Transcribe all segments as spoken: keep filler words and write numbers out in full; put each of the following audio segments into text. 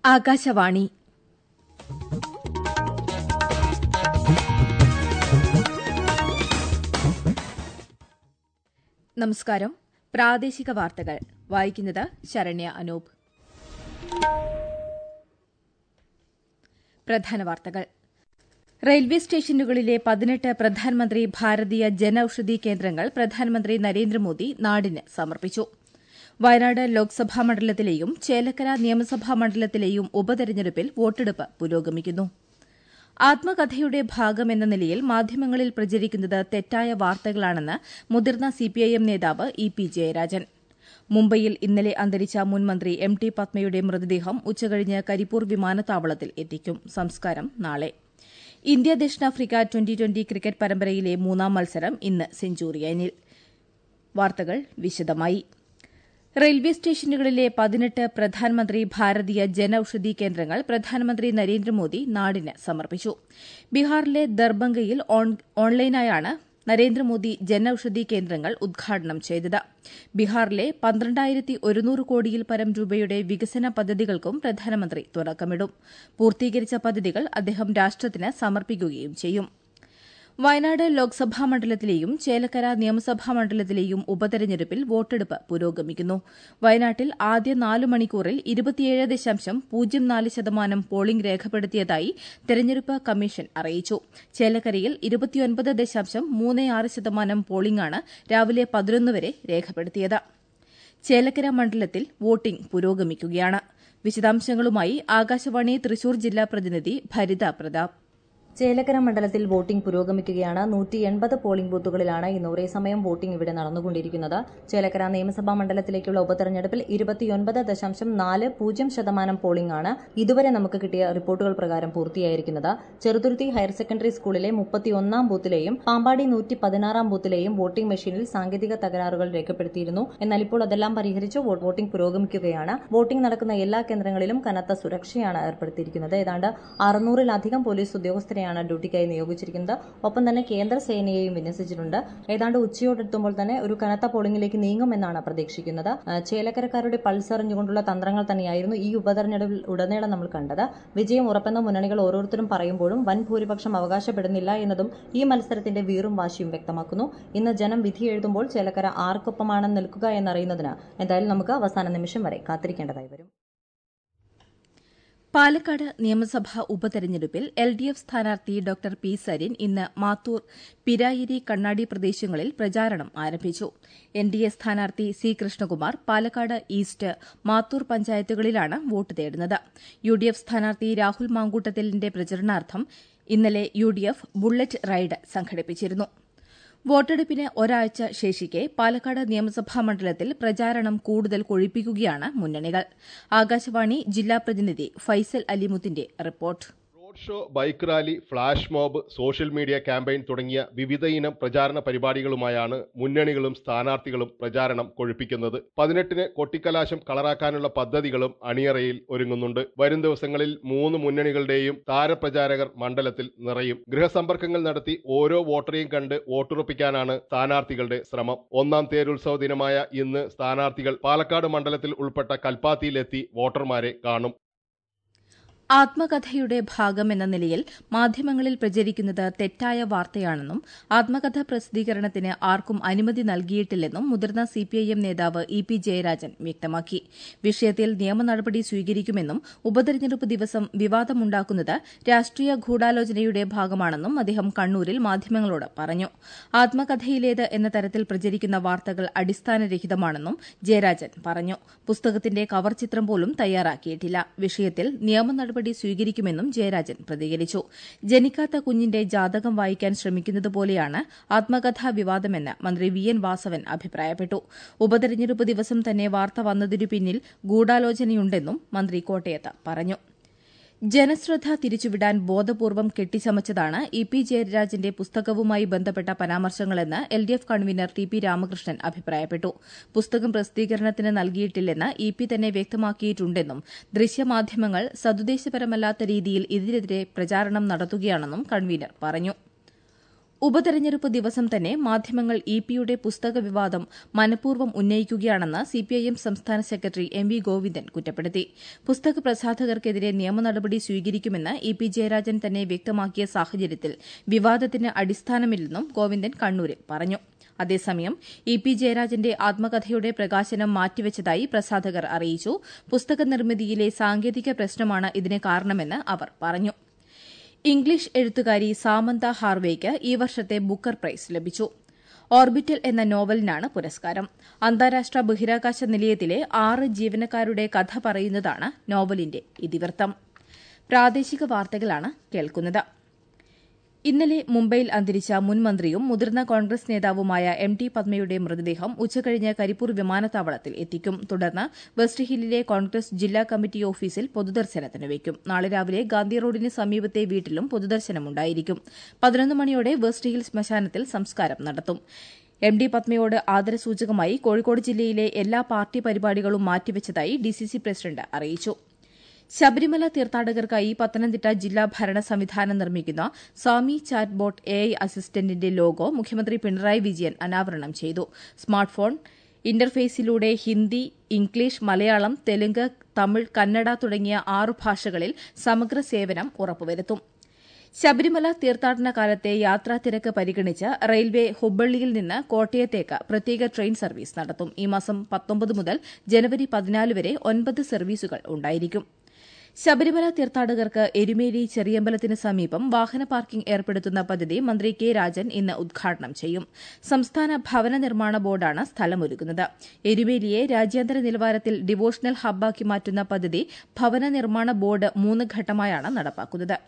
ആകാശവാണി നമസ്കാരം. പ്രാദേശിക വാർത്തകൾ വായിക്കുന്നത് ശരണ്യ അനൂപ്. പ്രധാന വാർത്തകൾ. റെയിൽവേ സ്റ്റേഷനുകളിലെ പതിനെട്ട് പ്രധാനമന്ത്രി ഭാരതീയ ജനൌഷധി കേന്ദ്രങ്ങൾ പ്രധാനമന്ത്രി നരേന്ദ്രമോദി നാടിന് സമർപ്പിച്ചു. വയനാട് ലോക്സഭാ മണ്ഡലത്തിലെയും ചേലക്കര നിയമസഭാ മണ്ഡലത്തിലെയും ഉപതെരഞ്ഞെടുപ്പിൽ വോട്ടെടുപ്പ് പുരോഗമിക്കുന്നു. ആത്മകഥയുടെ ഭാഗമെന്ന നിലയിൽ മാധ്യമങ്ങളിൽ പ്രചരിക്കുന്നത് തെറ്റായ വാർത്തകളാണെന്ന് മുതിർന്ന സിപിഐഎം നേതാവ് ഇ പി ജയരാജൻ. മുംബൈയിൽ ഇന്നലെ അന്തരിച്ച മുൻമന്ത്രി എം ടി പത്മയുടെ മൃതദേഹം ഉച്ചകഴിഞ്ഞ് കരിപ്പൂർ വിമാനത്താവളത്തിൽ എത്തിക്കും. സംസ്കാരം നാളെ. ഇന്ത്യ ദക്ഷിണാഫ്രിക്ക ട്വന്റി ട്വന്റി ക്രിക്കറ്റ് പരമ്പരയിലെ മൂന്നാം മത്സരം ഇന്ന് സെഞ്ചുറിയനിൽ. വാർത്തകൾ വിശദമായി. റെയിൽവേ സ്റ്റേഷനുകളിലെ പതിനെട്ട് പ്രധാനമന്ത്രി ഭാരതീയ ജനൌഷധി കേന്ദ്രങ്ങൾ പ്രധാനമന്ത്രി നരേന്ദ്രമോദി നാടിന് സമർപ്പിച്ചു. ബീഹാറിലെ ദർബംഗയിൽ ഓൺലൈനായാണ് നരേന്ദ്രമോദി ജനൌഷധി കേന്ദ്രങ്ങൾ ഉദ്ഘാടനം ചെയ്തത്. ബീഹാറിലെ പന്ത്രണ്ടായിരത്തി ഒരുന്നൂറ് കോടിയിൽ പരം രൂപയുടെ വികസന പദ്ധതികൾക്കും പ്രധാനമന്ത്രി തുടക്കമിടും. പൂർത്തീകരിച്ച പദ്ധതികൾ അദ്ദേഹം രാഷ്ട്രത്തിന് സമർപ്പിക്കുകയും ചെയ്യും. വയനാട് ലോക്സഭാ മണ്ഡലത്തിലെയും ചേലക്കര നിയമസഭാ മണ്ഡലത്തിലെയും ഉപതെരഞ്ഞെടുപ്പിൽ വോട്ടെടുപ്പ് പുരോഗമിക്കുന്നു. വയനാട്ടിൽ ആദ്യ നാല് മണിക്കൂറിൽ ഇരുപത്തിയേഴ് ദശാംശം പൂജ്യം നാല് ശതമാനം പോളിംഗ് രേഖപ്പെടുത്തിയതായി തെരഞ്ഞെടുപ്പ് കമ്മീഷൻ അറിയിച്ചു. ചേലക്കരയിൽ ഇരുപത്തിയൊൻപത് ദശാംശം മൂന്ന് ആറ് ശതമാനം പോളിംഗാണ് രാവിലെ പതിനൊന്ന് വരെ രേഖപ്പെടുത്തിയത്. ചേലക്കര മണ്ഡലത്തിൽ വോട്ടിംഗ് പുരോഗമിക്കുകയാണ്. വിശദാംശങ്ങളുമായി ആകാശവാണി തൃശൂർ ജില്ലാ പ്രതിനിധി ഭരിത പ്രതാപ്. ചേലക്കര മണ്ഡലത്തിൽ വോട്ടിംഗ് പുരോഗമിക്കുകയാണ്. നൂറ്റി എൺപത് പോളിംഗ് ബൂത്തുകളിലാണ് ഇന്ന് ഒരേ സമയം വോട്ടിംഗ് ഇവിടെ നടന്നുകൊണ്ടിരിക്കുന്നത്. ചേലക്കര നിയമസഭാ മണ്ഡലത്തിലേക്കുള്ള ഉപതെരഞ്ഞെടുപ്പിൽ ഇരുപത്തിയൊൻപത് ദശാംശം നാല് പൂജ്യം ശതമാനം പോളിംഗ് ആണ് ഇതുവരെ നമുക്ക് കിട്ടിയ റിപ്പോർട്ടുകൾ പ്രകാരം പൂർത്തിയായിരിക്കുന്നത്. ചെറുതുരുത്തി ഹയർ സെക്കൻഡറി സ്കൂളിലെ മുപ്പത്തിയൊന്നാം ബൂത്തിലെയും പാമ്പാടി നൂറ്റി പതിനാറാം ബൂത്തിലെയും വോട്ടിംഗ് മെഷീനിൽ സാങ്കേതിക തകരാറുകൾ രേഖപ്പെടുത്തിയിരുന്നു. എന്നാൽ ഇപ്പോൾ അതെല്ലാം പരിഹരിച്ച് വോട്ടിംഗ് പുരോഗമിക്കുകയാണ്. വോട്ടിംഗ് നടക്കുന്ന എല്ലാ കേന്ദ്രങ്ങളിലും കനത്ത സുരക്ഷയാണ് ഏർപ്പെടുത്തിയിരിക്കുന്നത്. ഏതാണ്ട് അറുന്നൂറിലധികം പോലീസ് ഉദ്യോഗസ്ഥരെ ഡ്യൂട്ടിക്കായി നിയോഗിച്ചിരിക്കുന്നത്. ഒപ്പം തന്നെ കേന്ദ്ര സേനയെയും വിന്യസിച്ചിട്ടുണ്ട്. ഏതാണ്ട് ഉച്ചയോടെത്തുമ്പോൾ തന്നെ ഒരു കനത്ത പോളിംഗിലേക്ക് നീങ്ങുമെന്നാണ് പ്രതീക്ഷിക്കുന്നത്. ചേലക്കരക്കാരുടെ പൾസ് അറിഞ്ഞുകൊണ്ടുള്ള തന്ത്രങ്ങൾ തന്നെയായിരുന്നു ഈ ഉപതെരഞ്ഞെടുപ്പിൽ ഉടനീളം നമ്മൾ കണ്ടത്. വിജയം ഉറപ്പെന്ന മുന്നണികൾ ഓരോരുത്തരും പറയുമ്പോഴും വൻ ഭൂരിപക്ഷം അവകാശപ്പെടുന്നില്ല എന്നതും ഈ മത്സരത്തിന്റെ വീറും വാശിയും വ്യക്തമാക്കുന്നു. ഇന്ന് ജനം വിധി എഴുതുമ്പോൾ ചേലക്കര ആർക്കൊപ്പമാണ് നിൽക്കുക എന്നറിയുന്നതിന് എന്തായാലും നമുക്ക് അവസാന നിമിഷം വരെ കാത്തിരിക്കേണ്ടതായി വരും. പാലക്കാട് നിയമസഭാ ഉപതെരഞ്ഞെടുപ്പിൽ എൽ ഡി എഫ് സ്ഥാനാർത്ഥി ഡോക്ടർ പി സരിൻ ഇന്ന് മാത്തൂർ, പിരായിരി, കണ്ണാടി പ്രദേശങ്ങളിൽ പ്രചാരണം ആരംഭിച്ചു. എൻ ഡി എ സ്ഥാനാർത്ഥി സി കൃഷ്ണകുമാർ പാലക്കാട് ഈസ്റ്റ്, മാത്തൂർ പഞ്ചായത്തുകളിലാണ് വോട്ട് തേടുന്നത്. യു ഡി എഫ് സ്ഥാനാർത്ഥി രാഹുൽ മാങ്കൂട്ടത്തിലിന്റെ പ്രചരണാർത്ഥം ഇന്നലെ U D F bullet ride സംഘടിപ്പിച്ചിരുന്നു. വോട്ടെടുപ്പിന് ഒരാഴ്ച ശേഷിക്കെ പാലക്കാട് നിയമസഭാ മണ്ഡലത്തിൽ പ്രചാരണം കൂടുതൽ കൊഴുപ്പിക്കുകയാണ് മുന്നണികൾ. ആകാശവാണി ജില്ലാ പ്രതിനിധി ഫൈസൽ അലിമുത്തിന്റെ report. Road show, bike rally, flash mob, social media campaign തുടങ്ങിയ വിവിധയിനം പ്രചാരണ പരിപാടികളുമായാണ് മുന്നണികളും സ്ഥാനാർത്ഥികളും പ്രചാരണം കൊഴുപ്പിക്കുന്നത്. പതിനെട്ടിന് കൊട്ടിക്കലാശം കളറാക്കാനുള്ള പദ്ധതികളും അണിയറയിൽ ഒരുങ്ങുന്നുണ്ട്. വരും ദിവസങ്ങളിൽ മൂന്ന് മുന്നണികളുടെയും താരപ്രചാരകർ മണ്ഡലത്തിൽ നിറയും. ഗൃഹസമ്പർക്കങ്ങൾ നടത്തി ഓരോ വോട്ടറെയും കണ്ട് വോട്ടുറപ്പിക്കാനാണ് സ്ഥാനാർത്ഥികളുടെ ശ്രമം. ഒന്നാം തേരുത്സവ ദിനമായ ഇന്ന് സ്ഥാനാർത്ഥികൾ പാലക്കാട് മണ്ഡലത്തിൽ ഉൾപ്പെട്ട കൽപ്പാത്തിയിലെത്തി വോട്ടർമാരെ കാണും. ആത്മകഥയുടെ ഭാഗമെന്ന നിലയിൽ മാധ്യമങ്ങളിൽ പ്രചരിക്കുന്നത് തെറ്റായ വാർത്തയാണെന്നും ആത്മകഥ പ്രസിദ്ധീകരണത്തിന് ആർക്കും അനുമതി നൽകിയിട്ടില്ലെന്നും മുതിർന്ന സിപിഐഎം നേതാവ് ഇ പി ജയരാജൻ വ്യക്തമാക്കി. വിഷയത്തിൽ നിയമ നടപടി സ്വീകരിക്കുമെന്നും ഉപതെരഞ്ഞെടുപ്പ് ദിവസം വിവാദമുണ്ടാക്കുന്നത് രാഷ്ട്രീയ ഗൂഢാലോചനയുടെ ഭാഗമാണെന്നും അദ്ദേഹം കണ്ണൂരിൽ മാധ്യമങ്ങളോട് പറഞ്ഞു. ആത്മകഥയിലേത് എന്ന തരത്തിൽ പ്രചരിക്കുന്ന വാർത്തകൾ അടിസ്ഥാനരഹിതമാണെന്നും ജയരാജൻ പറഞ്ഞു. പുസ്തകത്തിന്റെ കവർ ചിത്രം പോലും തയ്യാറാക്കിയിട്ടില്ല. വിഷയത്തിൽ നിയമ നടപടി സ്വീകരിക്കുമെന്നും ജയരാജൻ പ്രതികരിച്ചു. ജനിക്കാത്ത കുഞ്ഞിന്റെ ജാതകം വായിക്കാൻ ശ്രമിക്കുന്നതുപോലെയാണ് ആത്മകഥാ വിവാദമെന്ന് മന്ത്രി വി എൻ വാസവൻ അഭിപ്രായപ്പെട്ടു. ഉപതെരഞ്ഞെടുപ്പ് ദിവസം തന്നെ വാർത്ത വന്നതിനു പിന്നിൽ ഗൂഢാലോചനയുണ്ടെന്നും മന്ത്രി കോട്ടയത്ത് പറഞ്ഞു. ജനശ്രദ്ധ തിരിച്ചുവിടാൻ ബോധപൂർവം കെട്ടിച്ചമച്ചതാണ് ഇ പി ജയരാജന്റെ പുസ്തകവുമായി ബന്ധപ്പെട്ട പരാമർശങ്ങളെന്ന് L D F convener T P Ramakrishnan അഭിപ്രായപ്പെട്ടു. പുസ്തകം പ്രസിദ്ധീകരണത്തിന് നൽകിയിട്ടില്ലെന്ന് ഇ പി തന്നെ വ്യക്തമാക്കിയിട്ടുണ്ടെന്നും ദൃശ്യമാധ്യമങ്ങൾ സദുദ്ദേശപരമല്ലാത്ത രീതിയിൽ ഇതിനെതിരെ പ്രചാരണം നടത്തുകയാണെന്നും കൺവീനർ പറഞ്ഞു. ഉപതെരഞ്ഞെടുപ്പ് ദിവസം തന്നെ മാധ്യമങ്ങൾ ഇ പിയുടെ പുസ്തക വിവാദം മനഃപൂർവ്വം ഉന്നയിക്കുകയാണെന്ന് സിപിഐഎം സംസ്ഥാന സെക്രട്ടറി എം വി ഗോവിന്ദൻ കുറ്റപ്പെടുത്തി. പുസ്തക പ്രസാധകർക്കെതിരെ നിയമ നടപടി സ്വീകരിക്കുമെന്ന് ഇ പി ജയരാജൻ തന്നെ വ്യക്തമാക്കിയ സാഹചര്യത്തിൽ വിവാദത്തിന് അടിസ്ഥാനമില്ലെന്നും ഗോവിന്ദൻ കണ്ണൂരിൽ പറഞ്ഞു. അതേസമയം ഇ പി ജയരാജന്റെ ആത്മകഥയുടെ പ്രകാശനം മാറ്റിവച്ചതായി പ്രസാധകർ അറിയിച്ചു. പുസ്തക നിർമ്മിതിയിലെ സാങ്കേതിക പ്രശ്നമാണ് ഇതിന് കാരണമെന്ന് അവർ പറഞ്ഞു. ഇംഗ്ലീഷ് എഴുത്തുകാരി സാമന്ത ഹാർവേയ്ക്ക് ഈ വർഷത്തെ ബുക്കർ പ്രൈസ് ലഭിച്ചു. ഓർബിറ്റൽ എന്ന നോവലിനാണ് പുരസ്കാരം. അന്താരാഷ്ട്ര ബഹിരാകാശ നിലയത്തിലെ ആറ് ജീവനക്കാരുടെ കഥ പറയുന്നതാണ് നോവലിന്റെ ഇതിവൃത്തം. പ്രാദേശിക വാർത്തകളാണ് കേൾക്കുന്നത്. ഇന്നലെ മുംബൈയിൽ അന്തരിച്ച മുൻ മന്ത്രിയും മുതിർന്ന കോൺഗ്രസ് നേതാവുമായ എം ടി പത്മയുടെ മൃതദേഹം ഉച്ചകഴിഞ്ഞ് കരിപ്പൂർ വിമാനത്താവളത്തിൽ എത്തിക്കും. തുടർന്ന് വെസ്റ്റ് ഹില്ലിലെ കോൺഗ്രസ് ജില്ലാ കമ്മിറ്റി ഓഫീസിൽ പൊതുദർശനത്തിന് വയ്ക്കും. നാളെ രാവിലെ ഗാന്ധി റോഡിന് സമീപത്തെ വീട്ടിലും പൊതുദർശനമുണ്ടായിരിക്കും. പതിനൊന്ന് മണിയോടെ വെസ്റ്റ് ഹിൽ ശ്മശാനത്തിൽ സംസ്കാരം നടത്തും. എം ഡി പത്മയോട് ആദരസൂചകമായി കോഴിക്കോട് ജില്ലയിലെ എല്ലാ പാർട്ടി പരിപാടികളും മാറ്റിവച്ചതായി ഡിസിസി പ്രസിഡന്റ് അറിയിച്ചു. ശബരിമല തീർത്ഥാടകർക്കായി പത്തനംതിട്ട ജില്ലാ ഭരണ സംവിധാനം നിർമ്മിക്കുന്ന Swami chat bot A I അസിസ്റ്റന്റിന്റെ ലോഗോ മുഖ്യമന്ത്രി പിണറായി വിജയൻ അനാവരണം ചെയ്തു. സ്മാർട്ട് ഫോൺ ഇന്റർഫേസിലൂടെ ഹിന്ദി, ഇംഗ്ലീഷ്, മലയാളം, തെലുങ്ക്, തമിഴ്, കന്നഡ തുടങ്ങിയ ആറു ഭാഷകളിൽ സമഗ്ര സേവനം ഉറപ്പുവരുത്തും. ശബരിമല തീർത്ഥാടന കാലത്തെ യാത്രാ തിരക്ക് പരിഗണിച്ച് റെയിൽവേ ഹുബ്ബള്ളിയിൽ നിന്ന് കോട്ടയത്തേക്ക് പ്രത്യേക ട്രെയിൻ സർവീസ് നടത്തും. ഈ മാസം പത്തൊമ്പത് മുതൽ ജനുവരി പതിനാല് വരെ ഒൻപത് സർവീസുകൾ ഉണ്ടായിരിക്കും. ശബരിമല തീർത്ഥാടകർക്ക് എരുമേലി ചെറിയമ്പലത്തിന് സമീപം വാഹന പാർക്കിംഗ് ഏർപ്പെടുത്തുന്ന പദ്ധതി മന്ത്രി കെ രാജൻ ഇന്ന് ഉദ്ഘാടനം ചെയ്യും. സംസ്ഥാന ഭവന നിർമ്മാണ ബോർഡാണ് സ്ഥലമൊരുക്കുന്നത്. എരുമേലിയെ രാജ്യാന്തര നിലവാരത്തിൽ ഡിവോഷണൽ ഹബ്ബാക്കി മാറ്റുന്ന പദ്ധതി ഭവന നിർമ്മാണ ബോർഡ് മൂന്ന് ഘട്ടമായാണ് നടപ്പാക്കുന്നത്.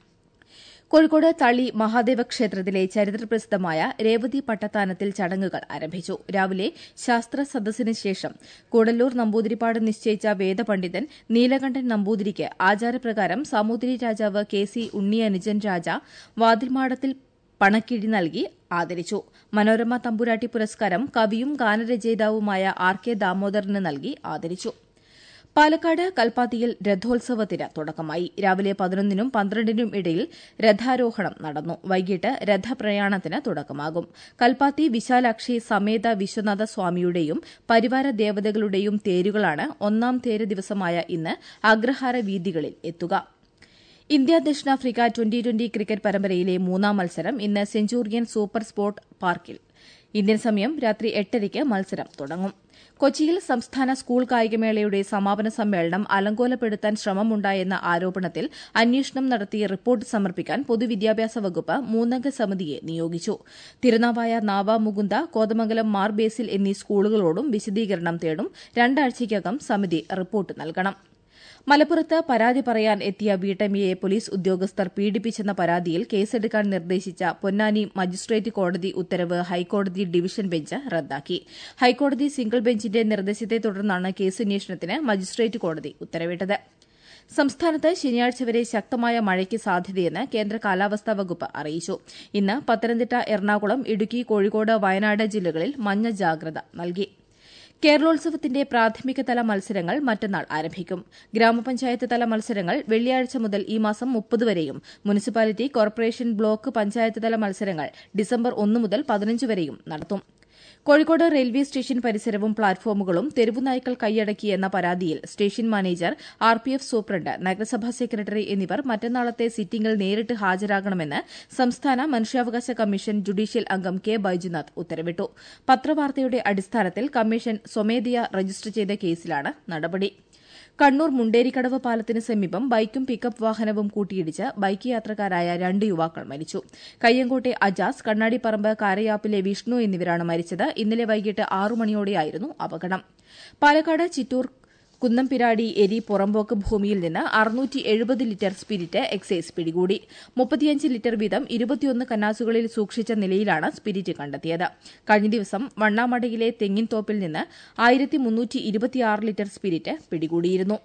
കോഴിക്കോട് തളി മഹാദേവ ക്ഷേത്രത്തിലെ ചരിത്രപ്രസിദ്ധമായ രേവതി പട്ടത്താനത്തിൽ ചടങ്ങുകൾ ആരംഭിച്ചു. രാവിലെ ശാസ്ത്ര സദസ്സിന് ശേഷം കൂടല്ലൂർ നമ്പൂതിരിപ്പാട് നിശ്ചയിച്ച വേദപണ്ഡിതൻ നീലകണ്ഠൻ നമ്പൂതിരിക്ക് ആചാരപ്രകാരം സാമൂതിരി രാജാവ് കെ സി ഉണ്ണിയനുജൻ രാജ വാതിൽമാടത്തിൽ പണക്കിഴി നൽകി ആദരിച്ചു. മനോരമ തമ്പുരാട്ടി പുരസ്കാരം കവിയും ഗാനരചയിതാവുമായ ആർ കെ ദാമോദരന് നൽകി ആദരിച്ചു. പാലക്കാട് കൽപ്പാത്തിയിൽ രഥോത്സവത്തിന് തുടക്കമായി. രാവിലെ പതിനൊന്നിനും പന്ത്രണ്ടിനും ഇടയിൽ രഥാരോഹണം നടന്നു. വൈകിട്ട് രഥപ്രയാണത്തിന് തുടക്കമാകും. കൽപ്പാത്തി വിശാലാക്ഷി സമേത വിശ്വനാഥ സ്വാമിയുടെയും പരിവാര ദേവതകളുടെയും തേരുകളാണ് ഒന്നാം തേര് ദിവസമായ ഇന്ന് അഗ്രഹാര വീഥികളിൽ എത്തുക. ഇന്ത്യ ദക്ഷിണാഫ്രിക്ക ട്വന്റി ട്വന്റി ക്രിക്കറ്റ് പരമ്പരയിലെ മൂന്നാം മത്സരം ഇന്ന് സെഞ്ചൂറിയൻ സൂപ്പർ സ്പോർട്ട് പാർക്കിൽ. ഇന്ത്യൻ സമയം രാത്രി എട്ടരയ്ക്ക് മത്സരം തുടങ്ങും. കൊച്ചിയിൽ സംസ്ഥാന സ്കൂൾ കായികമേളയുടെ സമാപന സമ്മേളനം അലങ്കോലപ്പെടുത്താൻ ശ്രമമുണ്ടായെന്ന ആരോപണത്തിൽ അന്വേഷണം നടത്തി റിപ്പോർട്ട് സമർപ്പിക്കാൻ പൊതുവിദ്യാഭ്യാസ വകുപ്പ് മൂന്നംഗ സമിതിയെ നിയോഗിച്ചു. തിരുനാവായ നാവ മുകുന്ദ, കോതമംഗലം മാർ ബേസിൽ എന്നീ സ്കൂളുകളോടും വിശദീകരണം തേടും. രണ്ടാഴ്ചയ്ക്കകം സമിതി റിപ്പോർട്ട് നൽകണം. മലപ്പുറത്ത് പരാതി പറയാൻ എത്തിയ വീട്ടമ്മയെ പോലീസ് ഉദ്യോഗസ്ഥർ പീഡിപ്പിച്ചെന്ന പരാതിയിൽ കേസെടുക്കാൻ നിർദ്ദേശിച്ച പൊന്നാനി മജിസ്ട്രേറ്റ് കോടതി ഉത്തരവ് ഹൈക്കോടതി ഡിവിഷൻ ബെഞ്ച് റദ്ദാക്കി. ഹൈക്കോടതി സിംഗിൾ ബെഞ്ചിന്റെ നിർദ്ദേശത്തെ തുടർന്നാണ് കേസന്വേഷണത്തിന് മജിസ്ട്രേറ്റ് കോടതി ഉത്തരവിട്ടത്. സംസ്ഥാനത്ത് ശനിയാഴ്ച വരെ ശക്തമായ മഴയ്ക്ക് സാധ്യതയെന്ന് കേന്ദ്ര കാലാവസ്ഥാ വകുപ്പ് അറിയിച്ചു. ഇന്ന് പത്തനംതിട്ട, എറണാകുളം, ഇടുക്കി, കോഴിക്കോട്, വയനാട് ജില്ലകളിൽ മഞ്ഞ ജാഗ്രത നൽകി. കേരളോത്സവത്തിന്റെ പ്രാഥമികതല മത്സരങ്ങൾ മറ്റന്നാൾ ആരംഭിക്കും. ഗ്രാമപഞ്ചായത്ത് തല മത്സരങ്ങൾ വെള്ളിയാഴ്ച മുതൽ ഈ മാസം മുപ്പത് വരെയും മുനിസിപ്പാലിറ്റി, കോർപ്പറേഷൻ, ബ്ലോക്ക് പഞ്ചായത്ത് തല മത്സരങ്ങൾ ഡിസംബർ ഒന്ന് മുതൽ പതിനഞ്ച് വരെയും നടത്തും. കോഴിക്കോട് റെയിൽവേ സ്റ്റേഷൻ പരിസരവും പ്ലാറ്റ്ഫോമുകളും തെരുവുനായ്ക്കൾ കൈയടക്കിയെന്ന പരാതിയിൽ station manager, R P F superintendent, നഗരസഭാ സെക്രട്ടറി എന്നിവർ മറ്റന്നാളത്തെ സിറ്റിംഗിൽ നേരിട്ട് ഹാജരാകണമെന്ന് സംസ്ഥാന മനുഷ്യാവകാശ കമ്മീഷൻ ജുഡീഷ്യൽ അംഗം കെ ബൈജുനാഥ് ഉത്തരവിട്ടു. പത്രവാർത്തയുടെ അടിസ്ഥാനത്തിൽ കമ്മീഷൻ സ്വമേധയാ രജിസ്റ്റർ ചെയ്ത കേസിലാണ് നടപടി. കണ്ണൂർ മുണ്ടേരിക്കടവ് പാലത്തിന് സമീപം ബൈക്കും പിക്കപ്പ് വാഹനവും കൂട്ടിയിടിച്ച് ബൈക്ക് യാത്രക്കാരായ രണ്ട് യുവാക്കൾ മരിച്ചു. കയ്യങ്കോട്ടെ അജാസ്, കണ്ണാടിപ്പറമ്പ് കാരയാപ്പിലെ വിഷ്ണു എന്നിവരാണ് മരിച്ചത്. ഇന്നലെ വൈകിട്ട് ആറു മണിയോടെയായിരുന്നു അപകടം. പാലക്കാട് ചിറ്റൂർ കുന്നംപിരാടി എരി പുറമ്പോക്ക് ഭൂമിയിൽ നിന്ന് അറുന്നൂറ്റി എഴുപത് ലിറ്റർ സ്പിരിറ്റ് എക്സൈസ് പിടികൂടി. മുപ്പത്തിയഞ്ച് ലിറ്റർ വീതം ഇരുപത്തിയൊന്ന് കന്നാസുകളിൽ സൂക്ഷിച്ച നിലയിലാണ് സ്പിരിറ്റ് കണ്ടെത്തിയത്. കഴിഞ്ഞ ദിവസം വണ്ണാമടയിലെ തെങ്ങിൻതോപ്പിൽ നിന്ന് ആയിരത്തി മുന്നൂറ്റി ഇരുപത്തിയാറ് ലിറ്റർ സ്പിരിറ്റ് പിടികൂടിയിരുന്നു.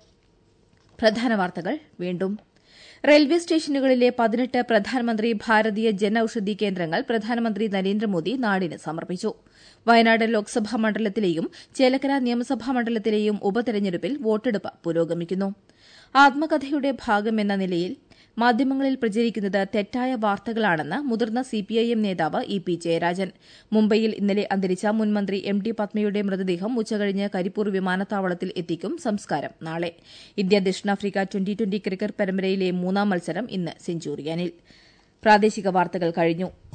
പ്രധാന വാർത്തകൾ വീണ്ടും. റെയിൽവേ സ്റ്റേഷനുകളിലെ പതിനെട്ട് പ്രധാനമന്ത്രി ഭാരതീയ ജൻ ഔഷധി കേന്ദ്രങ്ങൾ പ്രധാനമന്ത്രി നരേന്ദ്രമോദി നാടിന് സമർപ്പിച്ചു. വയനാട് ലോക്സഭാ മണ്ഡലത്തിലെയും ചേലക്കര നിയമസഭാ മണ്ഡലത്തിലെയും ഉപതെരഞ്ഞെടുപ്പിൽ വോട്ടെടുപ്പ് പുരോഗമിക്കുന്നു. ആത്മകഥയുടെ ഭാഗമെന്ന നിലയിൽ മാധ്യമങ്ങളിൽ പ്രചരിക്കുന്നത് തെറ്റായ വാർത്തകളാണെന്ന് മുതിർന്ന സിപിഐഎം നേതാവ് ഇ പി ജയരാജൻ. മുംബൈയിൽ ഇന്നലെ അന്തരിച്ച മുൻമന്ത്രി എം ടി പത്മയുടെ മൃതദേഹം ഉച്ചകഴിഞ്ഞ് കരിപ്പൂർ വിമാനത്താവളത്തിൽ എത്തിക്കും. സംസ്കാരം നാളെ. ഇന്ത്യ ദക്ഷിണാഫ്രിക്ക ട്വന്റി ട്വന്റി ക്രിക്കറ്റ് പരമ്പരയിലെ മൂന്നാം മത്സരം ഇന്ന് സെഞ്ചുറിയനിൽ. പ്രാദേശിക വാർത്തകൾ കഴിഞ്ഞു.